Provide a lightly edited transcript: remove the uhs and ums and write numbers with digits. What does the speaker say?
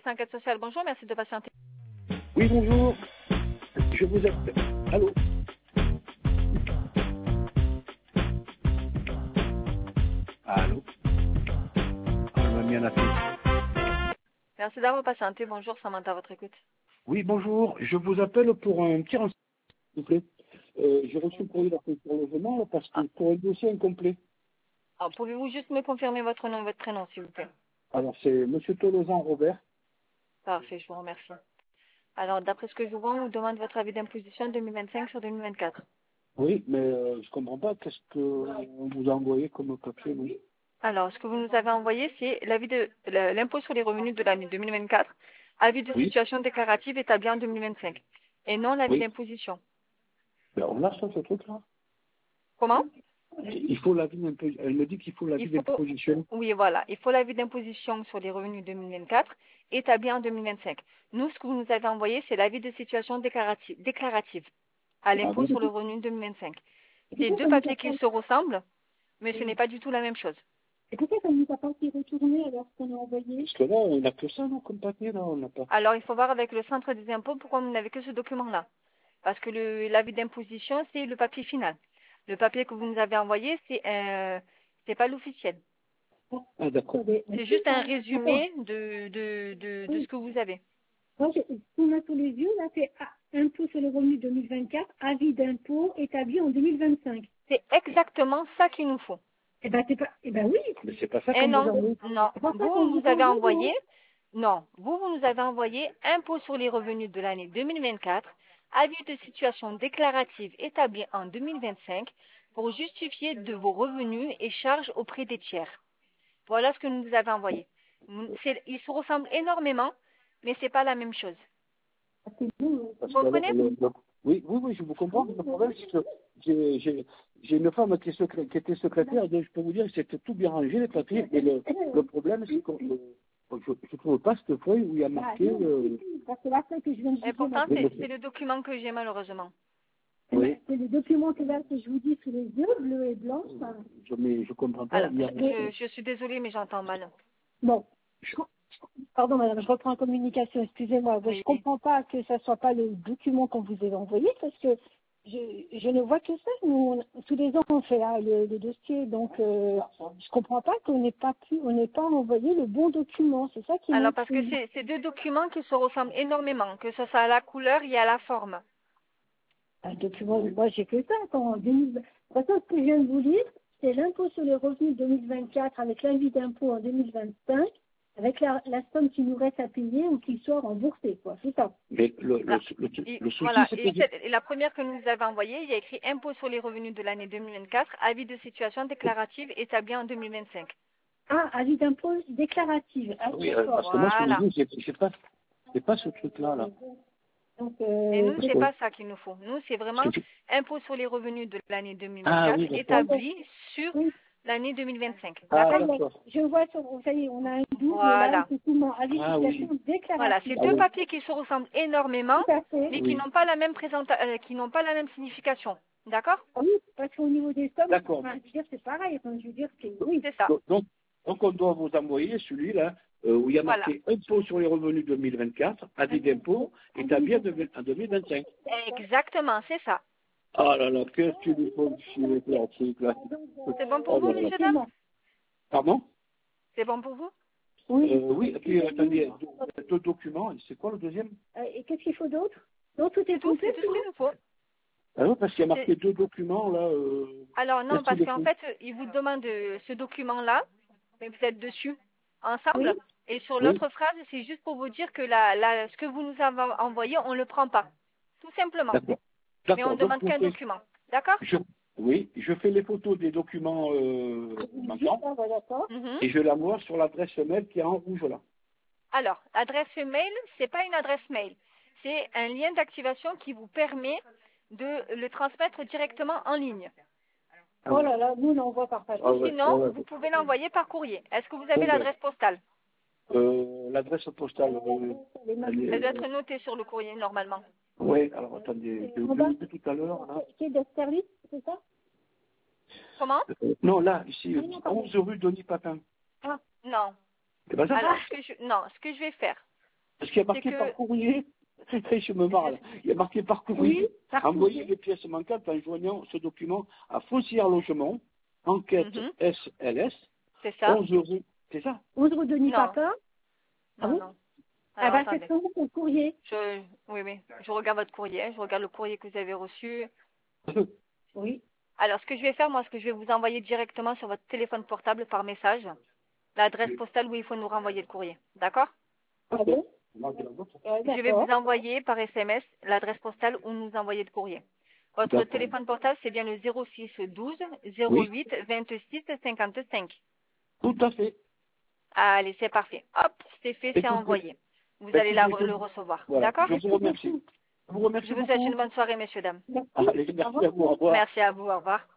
Enquête sociale, bonjour, merci de patienter. Oui, bonjour. Je vous appelle. Allô? Allô? On m'a mis en appel. Merci d'avoir patienté, bonjour, Samantha, à votre écoute. Oui, bonjour. Je vous appelle pour un petit renseignement, s'il vous plaît. J'ai reçu un courrier d'appel pour le logement là, parce que pour un dossier incomplet. Alors, pouvez-vous juste me confirmer votre nom et votre prénom, s'il vous plaît? Alors, c'est Monsieur Tolosan Robert. Parfait, je vous remercie. Alors, d'après ce que je vois, on vous demande votre avis d'imposition 2025 sur 2024. Oui, mais je comprends pas. Qu'est-ce que on vous a envoyé comme papier, vous? Alors, ce que vous nous avez envoyé, c'est l'avis de l'impôt sur les revenus de l'année 2024, avis de Oui, situation déclarative établi en 2025, et non l'avis oui. d'imposition. Ben, on a ça, ce truc-là. Comment? Il faut l'avis d'imposition. Elle me dit qu'il faut l'avis Il faut, d'imposition. oui, voilà, il faut l'avis d'imposition sur les revenus 2024 établi en 2025. Nous, ce que vous nous avez envoyé, c'est l'avis de situation déclarative à Ah l'impôt bon? sur le revenu 2025. C'est deux papiers qui se ressemblent, mais ce n'est pas du tout la même chose. Et pourquoi ça ne nous a pas été retourné alors qu'on a envoyé? Parce que là, on n'a que ça, non, comme papier, là, on n'a pas. Alors, il faut voir avec le centre des impôts pourquoi vous n'avez que ce document-là. Parce que l'avis d'imposition, c'est le papier final. Le papier que vous nous avez envoyé, c'est pas l'officiel. Ah, d'accord. C'est juste un résumé de ce Oui. que vous avez. Moi, ce qu'on a sous les yeux, là, c'est impôt sur le revenu 2024, avis d'impôt établi en 2025. C'est exactement ça qu'il nous faut. Eh ben, c'est pas, eh ben oui. Mais c'est pas ça Et qu'on vous a non, envoyé. non. C'est pas ça Vous, qu'on vous vous nous a avez envoyé. envoyé, non. Vous nous avez envoyé impôt sur les revenus de l'année 2024, avis de situation déclarative établi en 2025 pour justifier de vos revenus et charges auprès des tiers. Voilà ce que nous avez envoyé. Ils se ressemblent énormément, mais c'est pas la même chose. Vous Parce que comprenez? oui, oui, oui, je vous comprends. Le problème, c'est que j'ai une femme qui était secrétaire, donc je peux vous dire que c'était tout bien rangé, les papiers. Et le problème, c'est que je ne trouve pas cette feuille où il y a marqué. Parce que la feuille que je viens de Et dire, pourtant, c'est le document que j'ai malheureusement. Oui. c'est le document que là, que je vous dis sous les yeux, bleu et blanc. Enfin, Mais je comprends pas. Alors, Il y a- je suis désolée, mais j'entends mal. bon. Pardon, madame, je reprends en communication, excusez-moi. Je Oui. ne comprends pas que ça ne soit pas le document qu'on vous avait envoyé parce que je ne vois que ça. Nous, tous les ans, on fait le dossier, donc je ne comprends pas qu'on n'ait pas envoyé le bon document. C'est ça qui Alors, manque. parce que c'est deux documents qui se ressemblent énormément, que ce soit à la couleur et à la forme. Un document, moi, j'ai que ça. En 2000. De toute façon, ce que je viens de vous lire, c'est l'impôt sur les revenus 2024 avec l'avis d'impôt en 2025. Avec la somme qui nous reste à payer ou qui soit remboursée, quoi. C'est ça. Mais Ah, le souci, voilà. c'est Et que la première que nous avez envoyée, il y a écrit impôt sur les revenus de l'année 2024, avis de situation déclarative établi en 2025. Ah, avis d'impôt déclarative. Ah, oui, d'accord. parce que moi, ce que je Voilà. vous dis, c'est pas ce truc-là, là. Donc, Et nous, c'est Oui. pas ça qu'il nous faut. Nous, c'est vraiment Parce que- impôt sur les revenus de l'année Ah 2024 oui, d'accord. établi sur oui. l'année 2025. Ah, D'accord? d'accord. Je vois, ça y est, on a un double là, Voilà. effectivement, avis de Ah oui. situation Voilà, c'est déclarative. deux oui. papiers qui se ressemblent énormément, Tout à fait. mais qui Oui. n'ont pas la même qui n'ont pas la même signification. D'accord? Ah oui, parce qu'au niveau des sommes, D'accord. enfin, je veux dire, c'est pareil. Enfin, je veux dire, c'est, oui. C'est ça. Donc, on doit vous envoyer celui-là où il y a Voilà. marqué impôt sur les revenus 2024, avis d'impôt établi en 2025. Exactement, c'est ça. Ah là là, qu'est-ce qu'il nous faut chier, là, truc, là. C'est bon pour Oh vous, là là. messieurs, dames? Pardon? C'est bon pour vous? Oui. Oui, et puis attendez, deux documents, c'est quoi le deuxième? Et qu'est-ce qu'il faut d'autre? Non, tout est C'est tout, complet. c'est tout ce qu'il nous faut. Ah oui, parce qu'il y a marqué C'est- deux documents, là. Alors non, Qu'est-ce parce qu'il qu'en faut? fait, ils vous demandent ce document-là, mais vous êtes dessus, ensemble. Oui. Et sur Oui, l'autre phrase, c'est juste pour vous dire que ce que vous nous avez envoyé, on ne le prend pas. Tout simplement. d'accord. Mais on ne D'accord, donc demande qu'un document. D'accord? oui, je fais les photos des documents manquants Ah, bah, d'accord. Mhm. et je l'envoie sur l'adresse mail qui est en rouge là. Alors, adresse mail, c'est pas une adresse mail. C'est un lien d'activation qui vous permet de le transmettre directement en ligne. Oh là là, nous, on envoie par page. Ah Ou ouais, sinon, ouais. vous pouvez l'envoyer par courrier. Est-ce que vous avez Bon, ben, l'adresse postale? l'adresse postale, Elle doit être notée sur le courrier normalement. oui, alors attendez, je l'ai vu tout à l'heure. Là. Quai de service, c'est ça? Comment? Non, là, ici, 11 rue Denis Papin. Ah, Non. C'est pas ça? Alors, ce que je vais faire, Parce qu'il y a marqué que- par courrier, je me marre là. Il y a marqué par courrier, Oui, par envoyer courrier. les pièces manquantes en joignant ce document à Foncière Logement, enquête Mhm. SLS, C'est ça? 11 euros. C'est ça? 11 rue Denis Non. Papin. Ah Non, bon? non. Ah Alors, ben, c'est attendez. ça, c'est le courrier. Oui, oui. Je regarde votre courrier. Je regarde le courrier que vous avez reçu. Oui. Alors, ce que je vais faire, moi, c'est que je vais vous envoyer directement sur votre téléphone portable par message l'adresse postale où il faut nous renvoyer le courrier. D'accord? Ah bon? Je vais vous envoyer par SMS l'adresse postale où nous envoyer le courrier. Votre D'accord. téléphone portable, c'est bien le 06 12 Oui, 08 26 55. tout à fait. Allez, c'est parfait. Hop, c'est fait, c'est Écoutez, envoyé. Vous allez écoutez, le recevoir. voilà, D'accord? je vous remercie. Je vous remercie Je vous souhaite une beaucoup. bonne soirée, messieurs, dames. Allez, merci à vous, au revoir. Merci à vous. Au revoir.